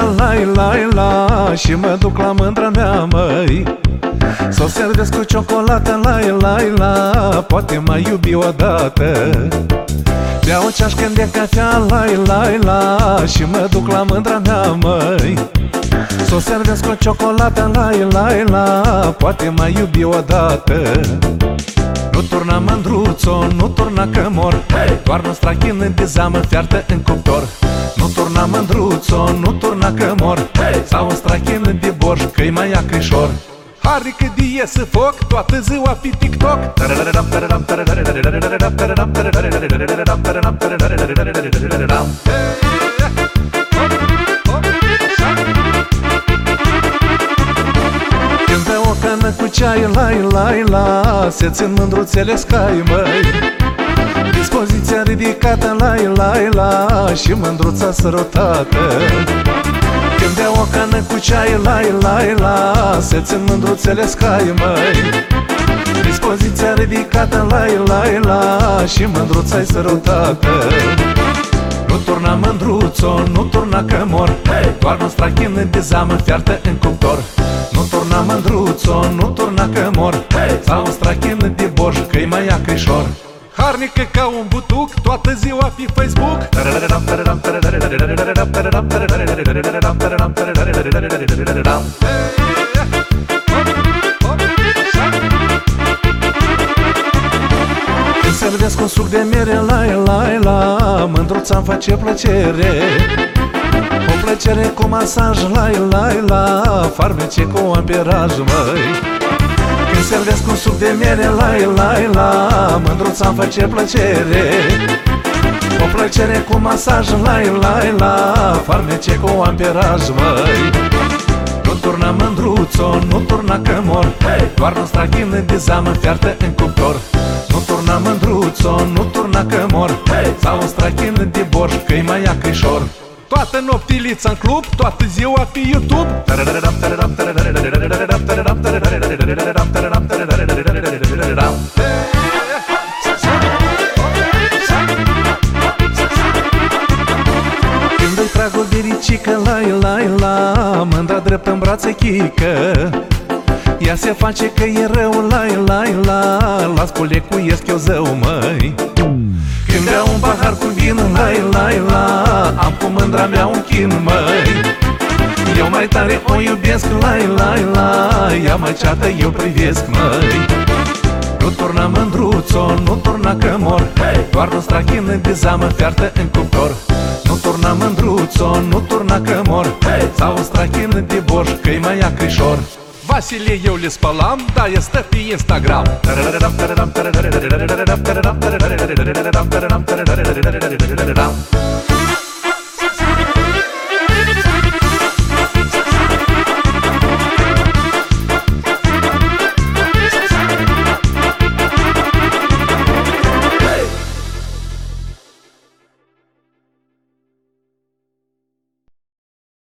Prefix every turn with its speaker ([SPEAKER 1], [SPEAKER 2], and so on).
[SPEAKER 1] la și mă duc la mândra mea, măi. S-o servesc cu ciocolată, la poate mai iubi odată. Beau o ceașcă de cafea, la și mă duc la mândra mea, măi. S-o servesc cu ciocolată, la poate mai iubi odată. Nu turna mândruțo, nu turna că mor, doar nu strachină de zamă fiartă în cuptor. Nu turna mândruțo, nu turna că mor, sau un strachină de borș, că-i mai acrișor. Harică de iese foc, toată ziua pe TikTok. Când beau o cană cu ceai, la se țin mândruțele scai, măi. Dispoziția ridicată, la și mândruța sărutată. Când beau o cană cu ceai, la se țin mândruțele scai, măi. Dispoziția ridicată, la și mândruța-i sărutată. Nu turna mândruțo, nu turna că mor, doar nu strachină de zamă fiartă în cuptor. Nu turna mândruțo, nu turna că mor, sau strachină de borș, că-i mai acrișor. Harnică ca un butuc, toată ziua pe Facebook. Când servesc un suc de mere, la mândruța-mi face plăcere. O plăcere cu masaj, la farmece cu amperaj, măi. Când servesc un suc de mere, la mândruța-mi face plăcere. O plăcere cu masaj, la farmece cu amperaj, măi. Nu turna mândruțo, nu turna că mor, doar nu strachină de zamă fiartă în cuptor. Nu turna mândruțo, nu turna că mor, sau un strachină de borș, că-i mai acrișor. Toată noptilița în club, toată ziua pe YouTube. Când îi trag o biricică, la mândra drept în brațe chică. Ea se face că e rău, la spulecuiesc eu zău, măi. Când beau un pahar cu vin, la am cu mândra mea un chin, măi. Eu mai tare o iubesc, la ea mai ceată eu privesc, măi. Nu turna mândruțo, nu turna că mor, doar nu strachină de zamă fiartă în cuptor. Nu turna mândruțo, nu turna că mor, sau strachină de borș, că-i mai acrișor. Vasile eu le spălam, da, e stă pe Instagram.